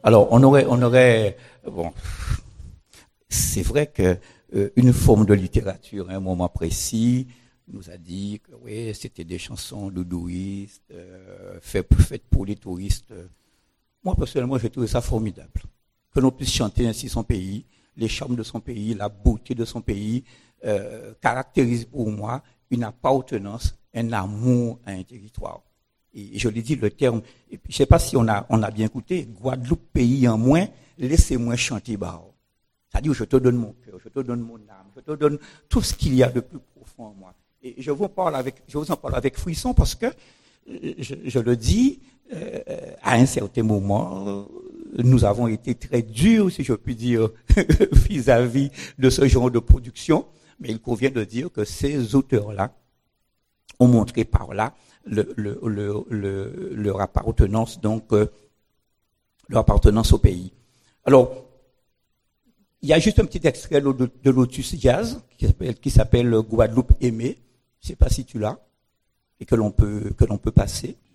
Alors, bon, c'est vrai que une forme de littérature à un moment précis nous a dit que oui, c'était des chansons doudouistes, faites pour les touristes. Moi, personnellement, j'ai trouvé ça formidable. Que l'on puisse chanter ainsi son pays, les charmes de son pays, la beauté de son pays, caractérise pour moi une appartenance, un amour à un territoire. Et je l'ai dit, le terme, et puis, je ne sais pas si on a bien écouté, Guadeloupe, pays en moins, laissez-moi chanter Bao. C'est-à-dire, je te donne mon cœur, je te donne mon âme, je te donne tout ce qu'il y a de plus profond en moi. Et je vous en parle avec frisson parce que, je le dis, à un certain moment, nous avons été très durs, si je puis dire, vis-à-vis de ce genre de production, mais il convient de dire que ces auteurs-là ont montré par là leur appartenance, donc, leur appartenance au pays. Alors, il y a juste un petit extrait de Lotus Jazz qui s'appelle Guadeloupe aimée. Je ne sais pas si tu l'as et que l'on peut passer.